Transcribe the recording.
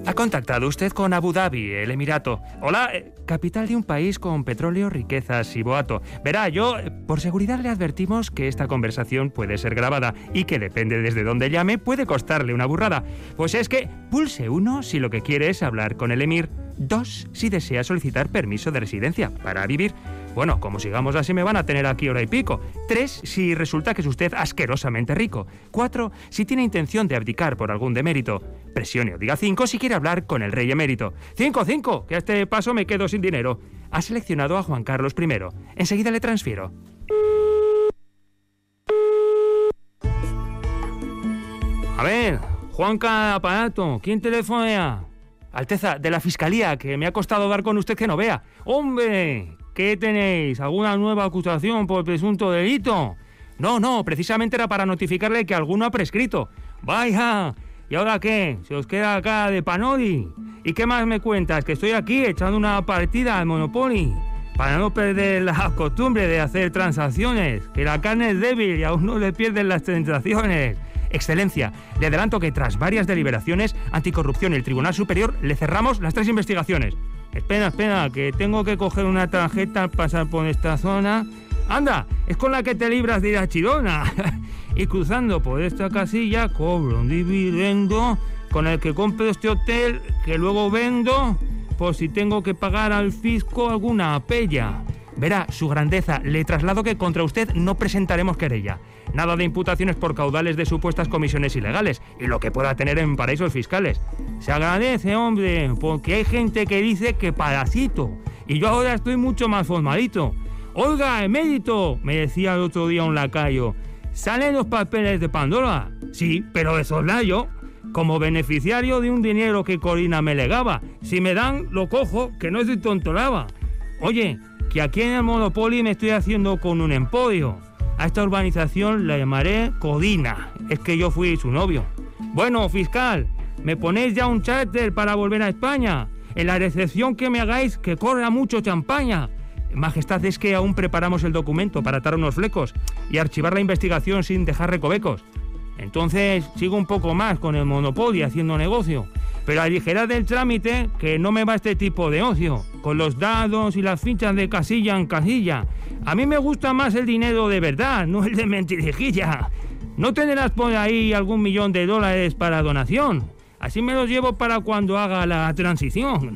Ha contactado usted con Abu Dhabi, el Emirato. Hola, capital de un país con petróleo, riquezas y boato. Verá, por seguridad le advertimos que esta conversación puede ser grabada y que depende desde dónde llame, puede costarle una burrada. Pues es que pulse 1 si lo que quiere es hablar con el emir, 2 si desea solicitar permiso de residencia para vivir. Bueno, como sigamos así me van a tener aquí hora y pico. 3 si resulta que es usted asquerosamente rico. 4 si tiene intención de abdicar por algún demérito. Presione o diga 5 si quiere hablar con el rey emérito. 5, que a este paso me quedo sin dinero. Ha seleccionado a Juan Carlos I. Enseguida le transfiero. A ver, Juanca, aparato, ¿quién telefonea? Alteza, de la Fiscalía, que me ha costado dar con usted que no vea. ¡Hombre! ¿Qué tenéis? ¿Alguna nueva acusación por presunto delito? No, precisamente era para notificarle que alguno ha prescrito. ¡Vaya! ¿Y ahora qué? ¿Se os queda acá de panoli? ¿Y qué más me cuentas? Que estoy aquí echando una partida al Monopoly para no perder la costumbre de hacer transacciones, que la carne es débil y a uno le pierden las tentaciones. Excelencia, le adelanto que tras varias deliberaciones, Anticorrupción y el Tribunal Superior le cerramos las 3 investigaciones. Espera, que tengo que coger una tarjeta al pasar por esta zona. ¡Anda! Es con la que te libras de ir a Chirona. Y cruzando por esta casilla cobro un dividendo con el que compro este hotel que luego vendo por si tengo que pagar al fisco alguna pella. Verá, su grandeza, le traslado que contra usted no presentaremos querella. Nada de imputaciones por caudales de supuestas comisiones ilegales y lo que pueda tener en paraísos fiscales. Se agradece, hombre, porque hay gente que dice que parasito y yo ahora estoy mucho más formalito. Oiga, emérito, me decía el otro día un lacayo, ¿salen los papeles de Pandora? Sí, pero de soslayo, como beneficiario de un dinero que Corina me legaba. Si me dan, lo cojo, que no soy tontolaba. Oye, que aquí en el Monopoly me estoy haciendo con un emporio. A esta urbanización la llamaré Codina, es que yo fui su novio. Bueno, fiscal, ¿me ponéis ya un charter para volver a España? En la recepción que me hagáis que corra mucho champaña. Majestad, es que aún preparamos el documento para atar unos flecos y archivar la investigación sin dejar recovecos. Entonces sigo un poco más con el Monopoly haciendo negocio. Pero aligerad el trámite, que no me va este tipo de ocio, con los dados y las fichas de casilla en casilla. A mí me gusta más el dinero de verdad, no el de mentirijilla. ¿No tendrás por ahí algún $1.000.000 para donación? Así me los llevo para cuando haga la transición.